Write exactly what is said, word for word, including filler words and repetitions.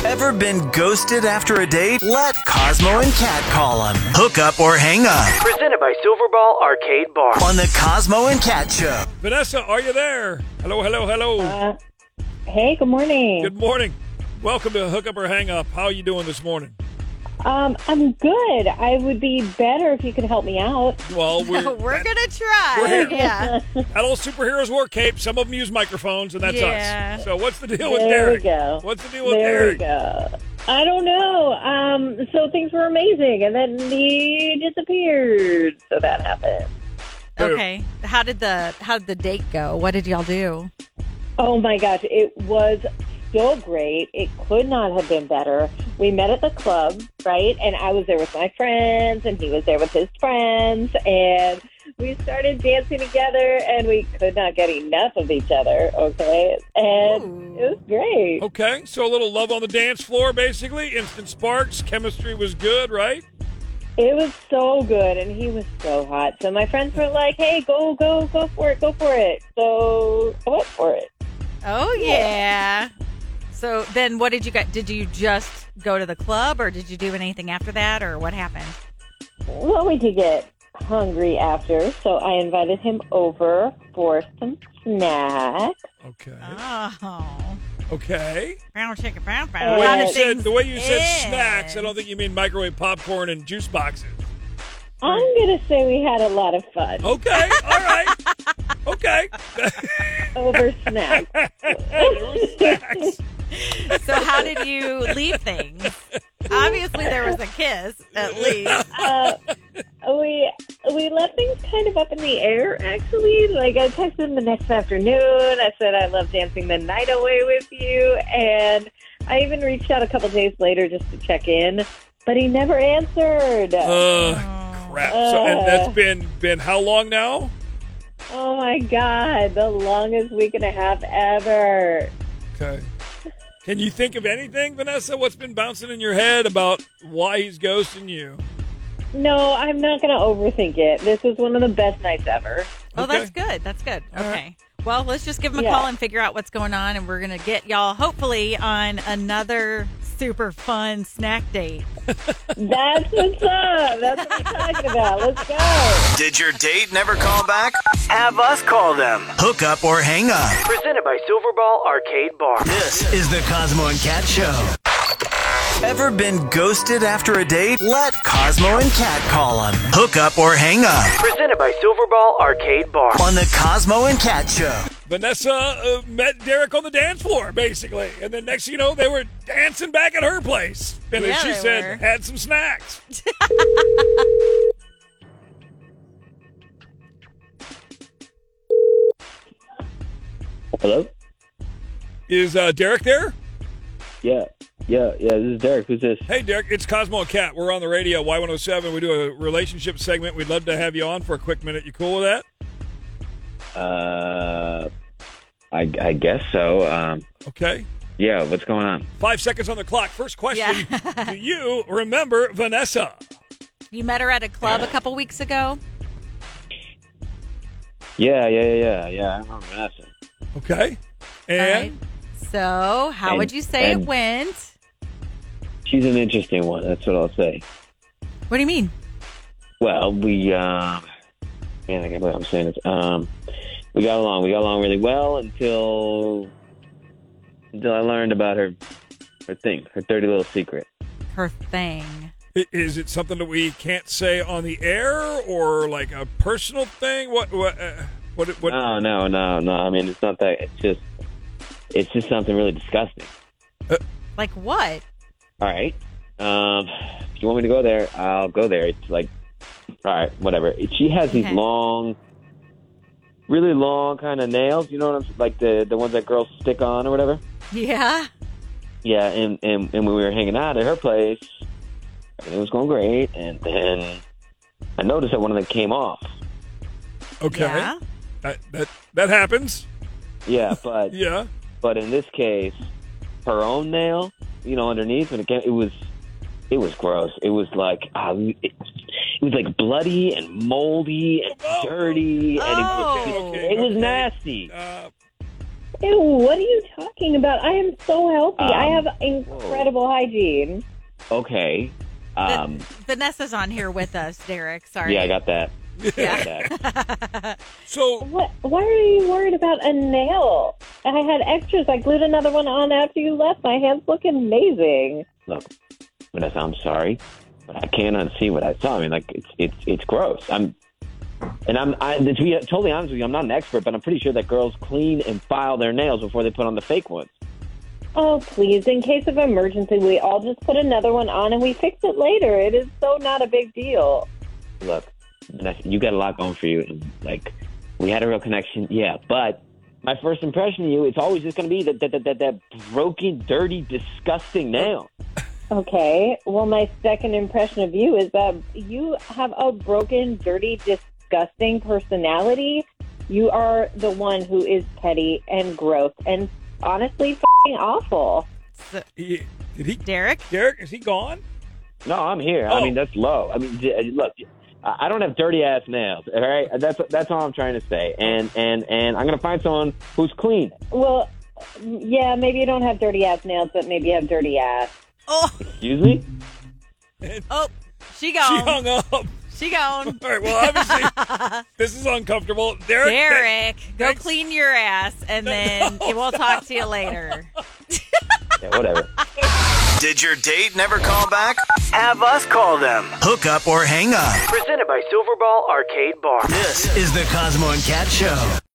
Ever been ghosted after a date? Let Cosmo and Kat call them. Hook up or hang up. Presented by Silverball Arcade Bar. On the Cosmo and Kat Show. Vanessa, are you there? Hello, hello, hello. Uh, hey, good morning. Good morning. Welcome to Hook Up or Hang Up. How are you doing this morning? Um, I'm good. I would be better if you could help me out. Well, we're, we're going to try. We're here. Yeah. That old superheroes wear capes. Some of them use microphones, and that's Yeah. us. So what's the deal with There Derek? we go. What's the deal with there Derek? we go. I don't know. Um, so things were amazing, and then he disappeared. So that happened. Okay. How did the how did the date go? What did y'all do? Oh my gosh, it was so great. It could not have been better. We met at the club, right? And I was there with my friends, and he was there with his friends, and we started dancing together, and we could not get enough of each other, okay? And Ooh. it was great. Okay, so a little love on the dance floor, basically. Instant sparks. Chemistry was good, right? It was so good, and he was so hot. So my friends were like, hey, go, go, go for it, go for it. So I went for it. Oh yeah. So then what did you got? Did you just go to the club or did you do anything after that or what happened? Well, we did get hungry after, so I invited him over for some snacks. Okay. Oh. Okay. Brown chicken, brown, Uh, brown. The way, How you did said, things the way you said end? snacks, I don't think you mean microwave popcorn and juice boxes. I'm going to say we had a lot of fun Okay, all right. Okay. over snacks. There was snacks. So how did you leave things? Obviously there was a kiss, at least. Uh, we we left things kind of up in the air, actually. Like, I texted him the next afternoon. I said, I love dancing the night away with you. And I even reached out a couple days later just to check in, but he never answered. Uh, crap. So, and that's been been how long now? Oh, my God. The longest week and a half ever. Okay. Can you think of anything, Vanessa? What's been bouncing in your head about why he's ghosting you? No, I'm not going to overthink it. This was one of the best nights ever. Oh, Okay. that's good. That's good. All right. Okay. Well, let's just give him a Yeah. call and figure out what's going on, and we're going to get y'all, hopefully, on another super fun snack date. That's what's up. That's what I'm talking about. Let's go. Did your date never call back? Have us call them. Hook up or hang up. Presented by Silverball Arcade Bar. This is the Cosmo and Kat Show. Ever been ghosted after a date? Let Cosmo and Kat call them. Hook up or hang up. Presented by Silverball Arcade Bar. On the Cosmo and Kat Show. Vanessa uh, met Derek on the dance floor, basically. And then next thing you know, they were dancing back at her place. And as Yeah, she they said, were. had some snacks. Hello? Is uh, Derek there? Yeah. Yeah, yeah, this is Derek. Who's this? Hey, Derek, it's Cosmo and Kat. We're on the radio, Y one oh seven. We do a relationship segment. We'd love to have you on for a quick minute. You cool with that? Uh, I, I guess so. Um, Okay. yeah, what's going on? Five seconds on the clock. First question. Yeah. Do you remember Vanessa? You met her at a club a couple weeks ago? Yeah, yeah, yeah, yeah, yeah. I remember Vanessa. Okay. All And right. So, how And- would you say and- it went? She's an interesting one. That's what I'll say. What do you mean? Well, we, um, man, I can't believe I'm saying this. Um, we got along. We got along really well until until I learned about her her thing, her dirty little secret. Her thing. i- is it something that we can't say on the air or like a personal thing? What, what, uh, what, what? No, no, no, no. I mean, it's not that. It's just, it's just something really disgusting. Like what? All right. Um, if you want me to go there, I'll go there. It's like, all right, whatever. She has these Okay. long, really long kind of nails. You know what I'm like the the ones that girls stick on or whatever. Yeah. Yeah, and and, and when we were hanging out at her place, everything was going great, and then I noticed that one of them came off. Okay. Yeah. That, that, that happens. Yeah, but Yeah. but in this case, her own nail, you know, underneath, and it came, it was it was gross. It was like uh, it, it was like bloody and moldy and Oh. dirty, and it was, Oh. it, Okay, it was okay. nasty. Uh, Ew, what are you talking about? I am so healthy. Um, I have incredible hygiene. Okay. Um, Vanessa's on here with us, Derek. Sorry. yeah, I got that. Yeah. Got that. So, What? Why are you worried about a nail? I had extras. I glued another one on after you left. My hands look amazing. Look, Vanessa, I'm sorry, but I can't unsee what I saw. I mean, like, it's it's it's gross. I'm, and I'm, I, to be totally honest with you, I'm not an expert, but I'm pretty sure that girls clean and file their nails before they put on the fake ones. Oh, please. In case of emergency, we all just put another one on and we fix it later. It is so not a big deal. Look, Vanessa, you got a lot going for you, and like, we had a real connection, yeah, but my first impression of you, it's always just going to be that that, that that that broken, dirty, disgusting nail. Okay. Well, my second impression of you is that you have a broken, dirty, disgusting personality. You are the one who is petty and gross and honestly f***ing awful. So, he, did he? Derek? Derek, is he gone? No, I'm here. Oh. I mean, that's low. I mean, j- look, I I don't have dirty ass nails. All right, that's that's all I'm trying to say. And and and I'm gonna find someone who's clean. Well, yeah, maybe you don't have dirty ass nails, but maybe you have dirty ass. Oh, Excuse me. oh, she She gone. hung up. She gone. All right, well, obviously, this is uncomfortable. Derek, Derek, go thanks. clean your ass, and then no. we'll talk to you later. Yeah, whatever. Did your date never call back? Have us call them. Hook up or hang up. Presented by Silverball Arcade Bar. This is the Cosmo and Cat Show.